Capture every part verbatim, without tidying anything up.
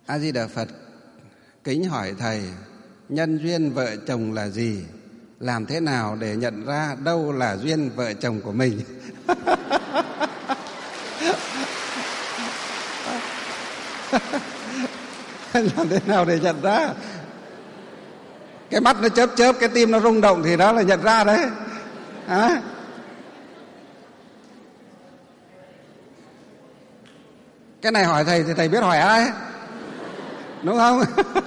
A Di Đà Phật. Kính hỏi thầy, nhân duyên vợ chồng là gì? Làm thế nào để nhận ra đâu là duyên vợ chồng của mình? Làm thế nào để nhận ra? Cái mắt nó chớp chớp, cái tim nó rung động thì đó là nhận ra đấy. À? Cái này hỏi thầy thì thầy biết hỏi ai? Đúng không?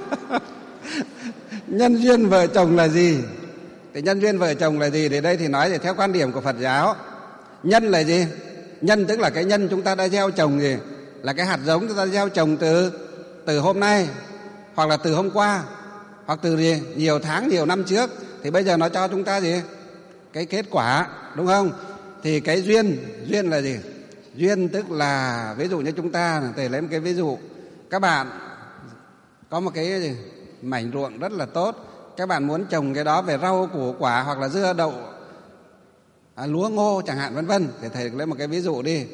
Nhân duyên vợ chồng là gì? Thì nhân duyên vợ chồng là gì? Thì đây thì nói thì theo quan điểm của Phật giáo, nhân là gì? Nhân tức là cái nhân chúng ta đã gieo trồng gì? Là cái hạt giống chúng ta gieo trồng từ từ hôm nay, hoặc là từ hôm qua, hoặc từ gì? Nhiều tháng, nhiều năm trước. Thì bây giờ nó cho chúng ta gì? Cái kết quả, đúng không? Thì cái duyên, duyên là gì? Duyên tức là, ví dụ như chúng ta, thầy lấy một cái ví dụ. Các bạn có một cái gì? Mảnh ruộng rất là tốt, các bạn muốn trồng cái đó về rau củ quả hoặc là dưa đậu, à, lúa ngô chẳng hạn vân vân. Thì thầy lấy một cái ví dụ đi.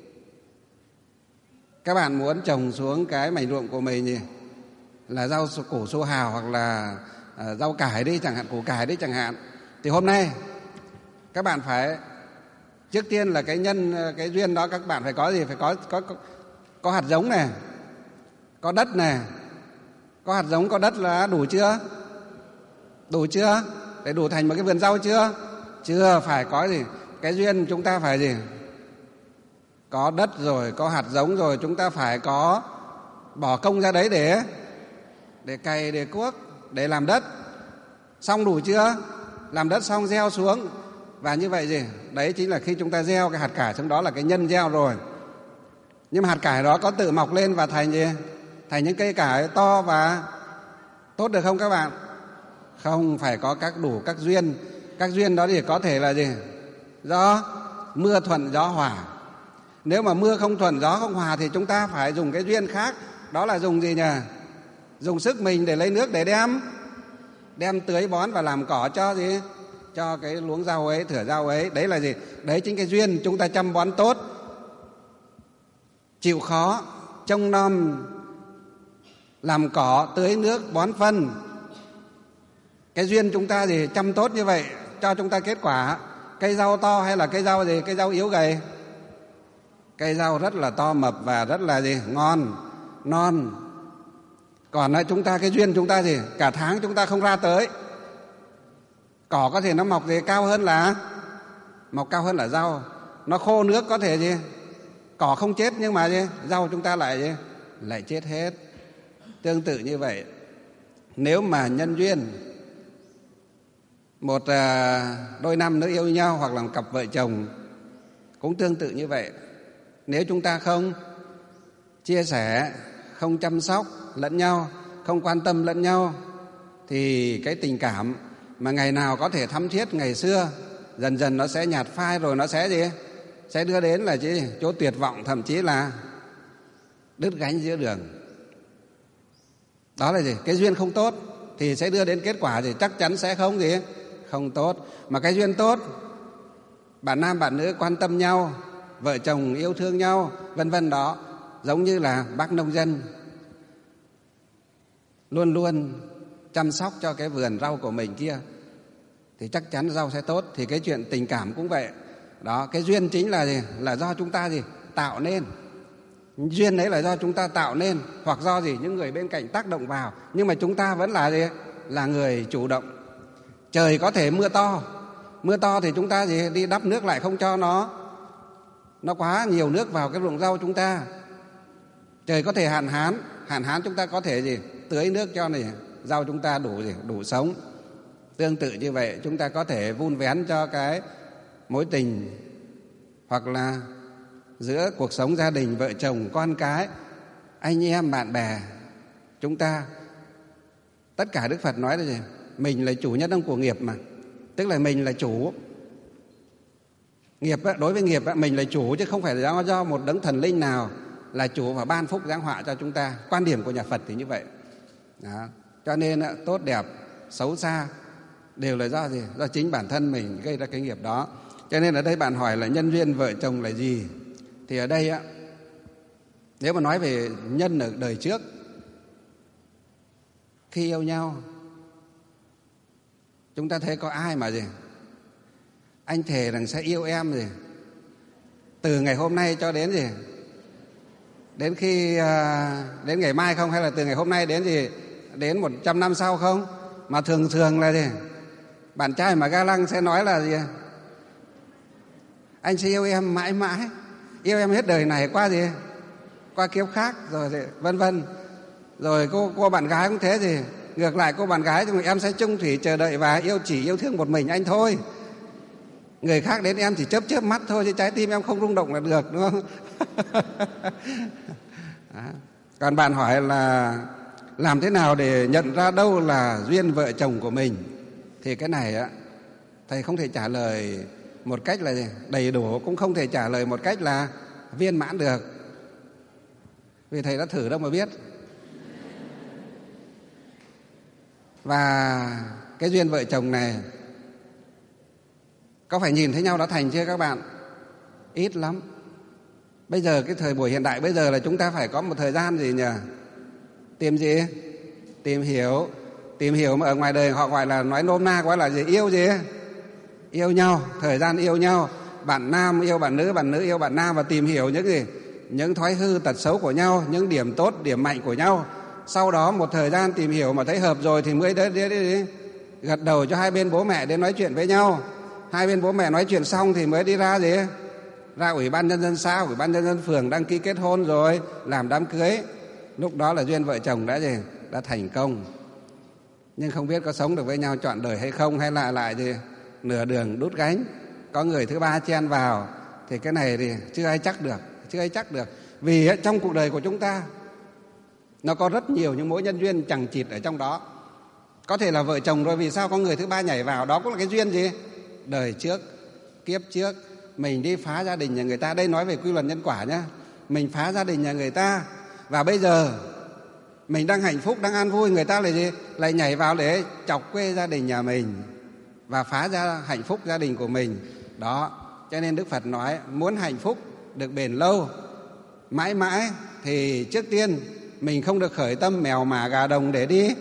Các bạn muốn trồng xuống cái mảnh ruộng của mình gì? Là rau củ su hào hoặc là à, rau cải đi chẳng hạn, củ cải đi chẳng hạn. Thì hôm nay các bạn phải, trước tiên là cái nhân, cái duyên đó các bạn phải có gì? Phải có có có, có hạt giống này, có đất này. Có hạt giống, có đất là đủ chưa? Đủ chưa? Để đủ thành một cái vườn rau chưa? Chưa, phải có gì? Cái duyên chúng ta phải gì? Có đất rồi, có hạt giống rồi, chúng ta phải có bỏ công ra đấy để để cày, để cuốc, để làm đất. Xong đủ chưa? Làm đất xong gieo xuống. Và như vậy gì? Đấy chính là khi chúng ta gieo cái hạt cải trong đó là cái nhân gieo rồi. Nhưng mà hạt cải đó có tự mọc lên và thành gì? Thành những cây cải to và tốt được không các bạn? Không, phải có các đủ các duyên. Các duyên đó thì có thể là gì? Do mưa thuận gió hòa. Nếu mà mưa không thuận gió không hòa thì chúng ta phải dùng cái duyên khác. Đó là dùng gì nhỉ? Dùng sức mình để lấy nước để đem Đem tưới bón và làm cỏ cho gì? Cho cái luống rau ấy, thửa rau ấy. Đấy là gì? Đấy chính cái duyên. Chúng ta chăm bón tốt, chịu khó, trông nom, làm cỏ, tưới nước, bón phân. Cái duyên chúng ta gì? Chăm tốt như vậy cho chúng ta kết quả. Cây rau to hay là cây rau gì? Cây rau yếu gầy? Cây rau rất là to mập và rất là gì? Ngon, non. Còn chúng ta, cái duyên chúng ta gì? Cả tháng chúng ta không ra tới. Cỏ có thể nó mọc gì? Cao hơn là Mọc cao hơn là rau. Nó khô nước có thể gì? Cỏ không chết nhưng mà gì? Rau chúng ta lại gì? Lại chết hết. Tương tự như vậy, nếu mà nhân duyên một đôi nam nữ yêu nhau hoặc là một cặp vợ chồng cũng tương tự như vậy. Nếu chúng ta không chia sẻ, không chăm sóc lẫn nhau, không quan tâm lẫn nhau, thì cái tình cảm mà ngày nào có thể thắm thiết ngày xưa dần dần nó sẽ nhạt phai, rồi nó sẽ gì? Sẽ đưa đến là gì? Chỗ tuyệt vọng, thậm chí là đứt gánh giữa đường. Đó là gì? Cái duyên không tốt thì sẽ đưa đến kết quả gì? Chắc chắn sẽ không gì? Không tốt. Mà cái duyên tốt, bạn nam bạn nữ quan tâm nhau, vợ chồng yêu thương nhau, vân vân đó. Giống như là bác nông dân luôn luôn chăm sóc cho cái vườn rau của mình kia, thì chắc chắn rau sẽ tốt. Thì cái chuyện tình cảm cũng vậy. Đó, cái duyên chính là gì? Là do chúng ta gì? Tạo nên. Duyên đấy là do chúng ta tạo nên, hoặc do gì? Những người bên cạnh tác động vào. Nhưng mà chúng ta vẫn là gì? Là người chủ động. Trời có thể mưa to. Mưa to thì chúng ta gì? Đi đắp nước lại không cho nó Nó quá nhiều nước vào cái ruộng rau chúng ta. Trời có thể hạn hán. Hạn hán chúng ta có thể gì? Tưới nước cho này rau chúng ta đủ gì? Đủ sống. Tương tự như vậy, chúng ta có thể vun vén cho cái mối tình, hoặc là giữa cuộc sống gia đình, vợ chồng, con cái, anh em, bạn bè. Chúng ta, tất cả Đức Phật nói là gì? Mình là chủ nhân ông của nghiệp mà. Tức là mình là chủ. Nghiệp, đối với nghiệp mình là chủ, chứ không phải là do một đấng thần linh nào là chủ và ban phúc giáng họa cho chúng ta. Quan điểm của nhà Phật thì như vậy. Đó. Cho nên tốt đẹp, xấu xa đều là do gì? Do chính bản thân mình gây ra cái nghiệp đó. Cho nên ở đây bạn hỏi là nhân duyên vợ chồng là gì? Thì ở đây á, nếu mà nói về nhân ở đời trước khi yêu nhau, chúng ta thấy có ai mà gì anh thề rằng sẽ yêu em gì từ ngày hôm nay cho đến gì đến khi à, đến ngày mai không, hay là từ ngày hôm nay đến gì đến một trăm năm sau không? Mà thường thường là gì bạn trai mà ga lăng sẽ nói là gì anh sẽ yêu em mãi mãi, yêu em hết đời này qua gì qua kiếp khác rồi gì, vân vân. Rồi cô cô bạn gái cũng thế gì, ngược lại cô bạn gái thì em sẽ chung thủy chờ đợi và yêu chỉ yêu thương một mình anh thôi, người khác đến em chỉ chớp chớp mắt thôi chứ trái tim em không rung động là được, đúng không? Còn bạn hỏi là làm thế nào để nhận ra đâu là duyên vợ chồng của mình, thì cái này á thầy không thể trả lời một cách là đầy đủ, cũng không thể trả lời một cách là viên mãn được, vì thầy đã thử đâu mà biết. Và cái duyên vợ chồng này có phải nhìn thấy nhau đã thành chưa các bạn? Ít lắm. Bây giờ cái thời buổi hiện đại bây giờ là chúng ta phải có một thời gian gì nhỉ? Tìm gì? Tìm hiểu. Tìm hiểu mà ở ngoài đời họ gọi là, nói nôm na gọi là gì? Yêu gì? Yêu nhau, thời gian yêu nhau. Bạn nam yêu bạn nữ, bạn nữ yêu bạn nam, và tìm hiểu những gì? Những thói hư tật xấu của nhau, những điểm tốt, điểm mạnh của nhau. Sau đó một thời gian tìm hiểu mà thấy hợp rồi thì mới đến, đến, đến, gật đầu cho hai bên bố mẹ đến nói chuyện với nhau. Hai bên bố mẹ nói chuyện xong thì mới đi ra gì? Ra ủy ban nhân dân xã, ủy ban nhân dân phường đăng ký kết hôn rồi làm đám cưới. Lúc đó là duyên vợ chồng đã gì? Đã thành công. Nhưng không biết có sống được với nhau trọn đời hay không, hay là lại gì nửa đường đút gánh, có người thứ ba chen vào, thì cái này thì chưa ai chắc được, chưa ai chắc được. Vì trong cuộc đời của chúng ta nó có rất nhiều những mối nhân duyên chằng chịt ở trong đó. Có thể là vợ chồng rồi, vì sao có người thứ ba nhảy vào? Đó cũng là cái duyên gì? Đời trước, kiếp trước mình đi phá gia đình nhà người ta. Đây nói về quy luật nhân quả nhá. Mình phá gia đình nhà người ta, và bây giờ mình đang hạnh phúc, đang an vui, người ta lại gì? Lại nhảy vào để chọc quê gia đình nhà mình và phá ra hạnh phúc gia đình của mình. Đó, cho nên Đức Phật nói muốn hạnh phúc được bền lâu, mãi mãi, thì trước tiên mình không được khởi tâm mèo mả gà đồng để đi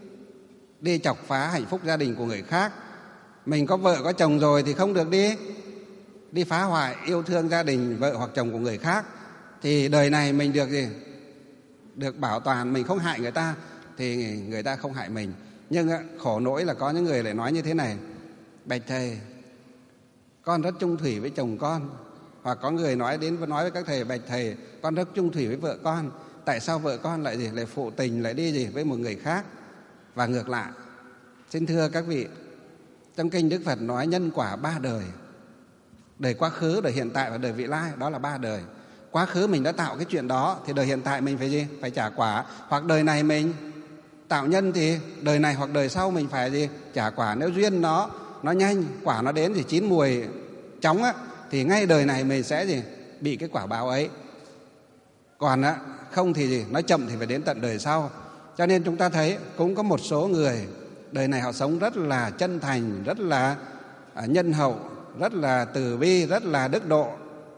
đi chọc phá hạnh phúc gia đình của người khác. Mình có vợ có chồng rồi thì không được đi đi phá hoại yêu thương gia đình vợ hoặc chồng của người khác. Thì đời này mình được gì? Được bảo toàn, mình không hại người ta thì người ta không hại mình. Nhưng khổ nỗi là có những người lại nói như thế này: bạch thầy, con rất chung thủy với chồng con. Hoặc có người nói đến nói với các thầy: bạch thầy, con rất chung thủy với vợ con, tại sao vợ con lại gì lại phụ tình, lại đi gì với một người khác? Và ngược lại. Xin thưa các vị, trong kinh Đức Phật nói nhân quả ba đời: đời quá khứ, đời hiện tại và đời vị lai. Đó là ba đời. Quá khứ mình đã tạo cái chuyện đó thì đời hiện tại mình phải gì? Phải trả quả. Hoặc đời này mình tạo nhân thì đời này hoặc đời sau mình phải gì? Trả quả. Nếu duyên nó nó nhanh, quả nó đến thì chín mùi chóng á, thì ngay đời này mình sẽ gì? Bị cái quả báo ấy. Còn á, không thì gì? Nó chậm thì phải đến tận đời sau. Cho nên chúng ta thấy cũng có một số người đời này họ sống rất là chân thành, rất là nhân hậu, rất là từ bi, rất là đức độ.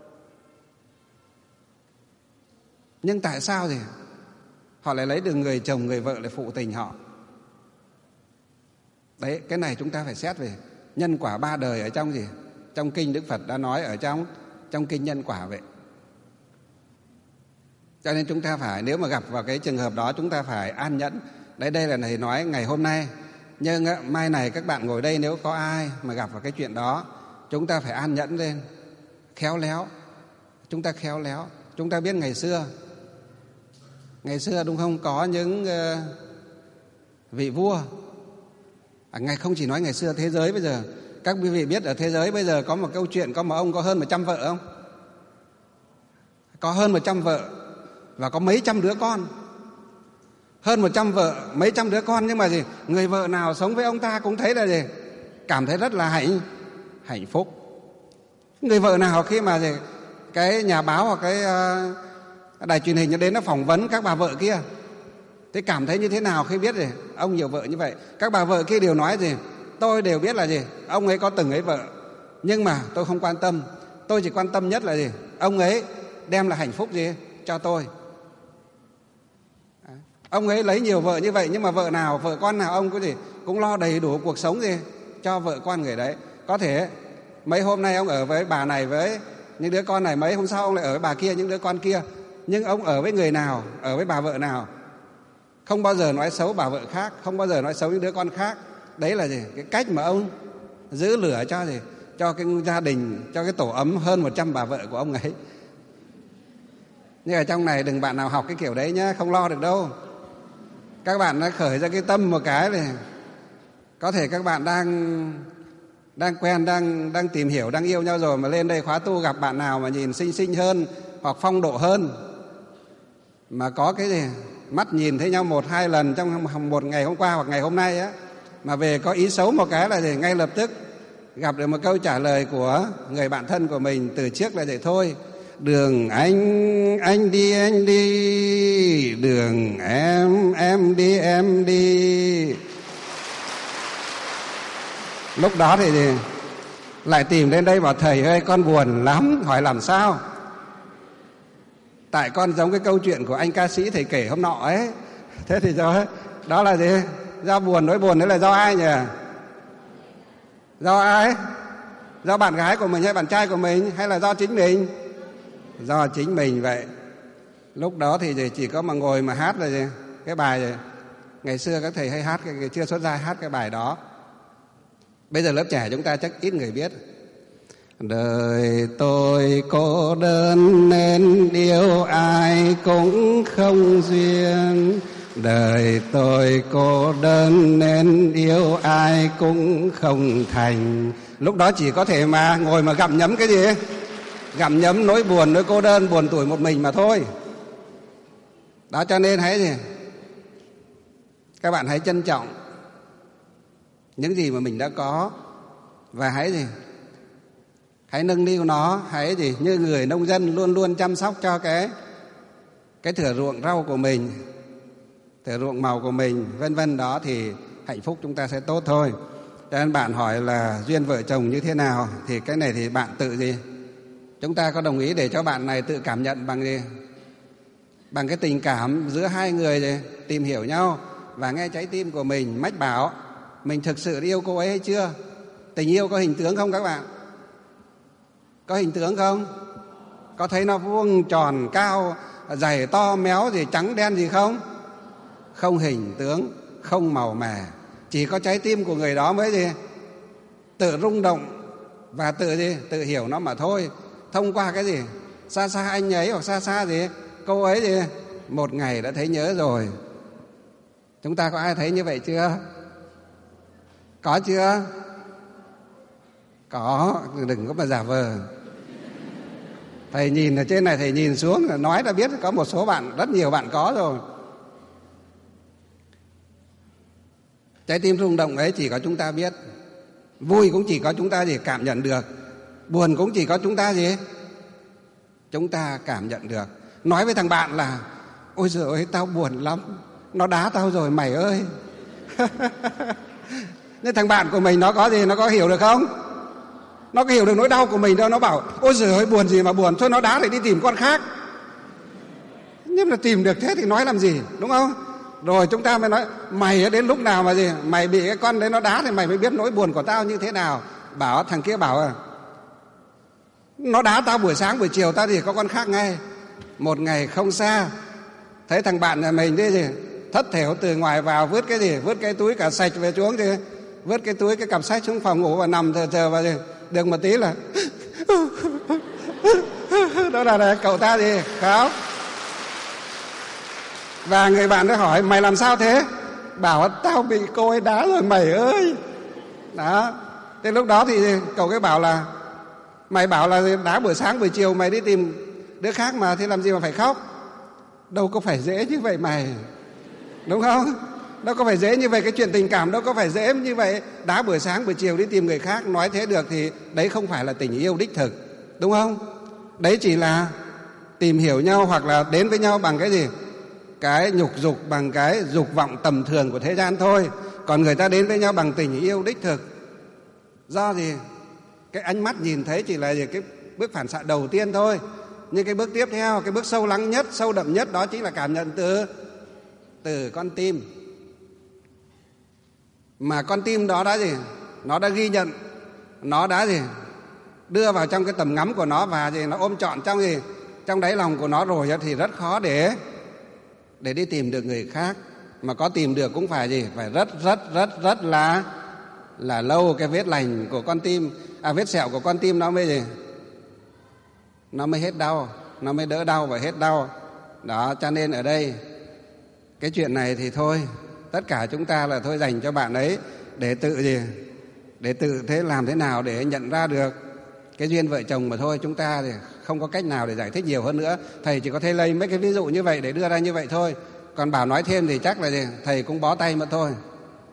Nhưng tại sao thì họ lại lấy được người chồng, người vợ lại phụ tình họ? Đấy, cái này chúng ta phải xét về nhân quả ba đời ở trong gì? Trong kinh Đức Phật đã nói ở trong trong kinh nhân quả vậy. Cho nên chúng ta phải, nếu mà gặp vào cái trường hợp đó, chúng ta phải an nhẫn. Đấy, đây là thầy nói ngày hôm nay. Nhưng mai này các bạn ngồi đây, nếu có ai mà gặp vào cái chuyện đó, chúng ta phải an nhẫn lên, khéo léo. Chúng ta khéo léo. Chúng ta biết ngày xưa, ngày xưa đúng không, có những uh, vị vua. À, ngày không chỉ nói ngày xưa, thế giới bây giờ, các quý vị biết ở thế giới bây giờ có một câu chuyện, có một ông có hơn một trăm vợ không? Có hơn một trăm vợ và có mấy trăm đứa con. Hơn một trăm vợ, mấy trăm đứa con, nhưng mà gì? Người vợ nào sống với ông ta cũng thấy là gì? Cảm thấy rất là hạnh hạnh phúc. Người vợ nào khi mà gì? Cái nhà báo hoặc cái uh, đài truyền hình đến nó phỏng vấn các bà vợ kia, thế cảm thấy như thế nào khi biết gì? Ông nhiều vợ như vậy. Các bà vợ kia đều nói gì? Tôi đều biết là gì? Ông ấy có từng ấy vợ, nhưng mà tôi không quan tâm. Tôi chỉ quan tâm nhất là gì? Ông ấy đem lại hạnh phúc gì cho tôi. Ông ấy lấy nhiều vợ như vậy, nhưng mà vợ nào, vợ con nào ông có gì cũng lo đầy đủ cuộc sống gì cho vợ con người đấy. Có thể mấy hôm nay ông ở với bà này, với những đứa con này, mấy hôm sau ông lại ở với bà kia, những đứa con kia. Nhưng ông ở với người nào, ở với bà vợ nào, không bao giờ nói xấu bà vợ khác, không bao giờ nói xấu những đứa con khác. Đấy là gì? Cái cách mà ông giữ lửa cho gì? Cho cái gia đình, cho cái tổ ấm hơn một trăm bà vợ của ông ấy. Nhưng ở trong này đừng bạn nào học cái kiểu đấy nhá, không lo được đâu. Các bạn đã khởi ra cái tâm một cái này, có thể các bạn đang đang quen, đang đang tìm hiểu, đang yêu nhau rồi, mà lên đây khóa tu gặp bạn nào mà nhìn xinh xinh hơn hoặc phong độ hơn, mà có cái gì mắt nhìn thấy nhau một hai lần trong một ngày hôm qua hoặc ngày hôm nay á, mà về có ý xấu một cái là gì ngay lập tức gặp được một câu trả lời của người bạn thân của mình từ trước là vậy thôi. Đường anh anh đi anh đi, đường em em đi em đi. Lúc đó thì gì? Lại tìm đến đây bảo thầy ơi con buồn lắm. Hỏi làm sao? Tại con giống cái câu chuyện của anh ca sĩ thầy kể hôm nọ ấy. Thế thì do đó là gì? Do buồn. Nỗi buồn đấy là do ai nhỉ? Do ai? Do bạn gái của mình hay bạn trai của mình, hay là do chính mình? Do chính mình. Vậy lúc đó thì chỉ có mà ngồi mà hát là gì? Cái bài gì? Ngày xưa các thầy hay hát, cái chưa xuất gia hát cái bài đó. Bây giờ lớp trẻ chúng ta chắc ít người biết. Đời tôi cô đơn nên yêu ai cũng không duyên. Đời tôi cô đơn nên yêu ai cũng không thành. Lúc đó chỉ có thể mà ngồi mà gặm nhấm cái gì? Gặm nhấm nỗi buồn, nỗi cô đơn, buồn tủi một mình mà thôi. Đó, cho nên hãy gì? Các bạn hãy trân trọng những gì mà mình đã có, và hãy gì? Hãy nâng niu nó, hãy gì? Như người nông dân luôn luôn chăm sóc cho cái cái thửa ruộng rau của mình, thửa ruộng màu của mình, vân vân. Đó thì hạnh phúc chúng ta sẽ tốt thôi. Cho nên bạn hỏi là duyên vợ chồng như thế nào, thì cái này thì bạn tự gì? Chúng ta có đồng ý để cho bạn này tự cảm nhận bằng gì? Bằng cái tình cảm giữa hai người gì? Tìm hiểu nhau và nghe trái tim của mình mách bảo mình thực sự yêu cô ấy hay chưa. Tình yêu có hình tướng không các bạn? Có hình tướng không? Có thấy nó vuông tròn cao dày to méo gì trắng đen gì không? Không hình tướng, không màu mè. Chỉ có trái tim của người đó mới gì? Tự rung động và tự gì? Tự hiểu nó mà thôi. Thông qua cái gì? Xa xa anh ấy hoặc xa xa gì? Cô ấy gì? Một ngày đã thấy nhớ rồi. Chúng ta có ai thấy như vậy chưa? Có chưa? Có, đừng có mà giả vờ. Thầy nhìn ở trên này, thầy nhìn xuống nói đã biết có một số bạn, rất nhiều bạn có rồi. Trái tim rung động ấy chỉ có chúng ta biết. Vui cũng chỉ có chúng ta gì cảm nhận được. Buồn cũng chỉ có chúng ta gì chúng ta cảm nhận được. Nói với thằng bạn là ôi giời ơi tao buồn lắm, nó đá tao rồi mày ơi. Nhưng thằng bạn của mình nó có gì? Nó có hiểu được không? Nó có hiểu được nỗi đau của mình đâu. Nó bảo ôi giời ơi buồn gì mà buồn, thôi nó đá thì đi tìm con khác. Nhưng mà tìm được thế thì nói làm gì, đúng không? Rồi chúng ta mới nói mày đến lúc nào mà gì mày bị cái con đấy nó đá thì mày mới biết nỗi buồn của tao như thế nào. Bảo thằng kia bảo à, nó đá tao buổi sáng buổi chiều tao thì có con khác ngay. Một ngày không xa thấy thằng bạn nhà mình đấy gì thất thểu từ ngoài vào, vứt cái gì, vứt cái túi cả sạch về xuống, thì vứt cái túi cái cặp sách xuống phòng ngủ và nằm chờ chờ và gì được một tí là đó là, là cậu ta gì khóc. Và người bạn đó hỏi mày làm sao thế? Bảo tao bị cô ấy đá rồi mày ơi. Đó. Thế lúc đó thì cậu cái bảo là mày bảo là đá buổi sáng buổi chiều mày đi tìm đứa khác mà, thế làm gì mà phải khóc? Đâu có phải dễ như vậy mày, đúng không? Đâu có phải dễ như vậy, cái chuyện tình cảm đâu có phải dễ như vậy. Đá buổi sáng buổi chiều đi tìm người khác, nói thế được thì đấy không phải là tình yêu đích thực, đúng không? Đấy chỉ là tìm hiểu nhau hoặc là đến với nhau bằng cái gì? Cái nhục dục, bằng cái dục vọng tầm thường của thế gian thôi. Còn người ta đến với nhau bằng tình yêu đích thực. Do gì? Cái ánh mắt nhìn thấy chỉ là gì? Cái bước phản xạ đầu tiên thôi. Nhưng cái bước tiếp theo, cái bước sâu lắng nhất, sâu đậm nhất đó chính là cảm nhận từ từ con tim. Mà con tim đó đã gì? Nó đã ghi nhận, nó đã gì? Đưa vào trong cái tầm ngắm của nó và gì? Nó ôm trọn trong gì? Trong đáy lòng của nó rồi thì rất khó để để đi tìm được người khác. Mà có tìm được cũng phải gì? Phải rất rất rất rất là là lâu. Cái vết lành của con tim, à vết sẹo của con tim nó mới gì? Nó mới hết đau, nó mới đỡ đau và hết đau. Đó, cho nên ở đây cái chuyện này thì thôi, tất cả chúng ta là thôi dành cho bạn ấy để tự gì? Để tự thế làm thế nào để nhận ra được cái duyên vợ chồng mà thôi. Chúng ta thì không có cách nào để giải thích nhiều hơn nữa. Thầy chỉ có thể lấy mấy cái ví dụ như vậy để đưa ra như vậy thôi. Còn bảo nói thêm thì chắc là gì? Thầy cũng bó tay mà thôi.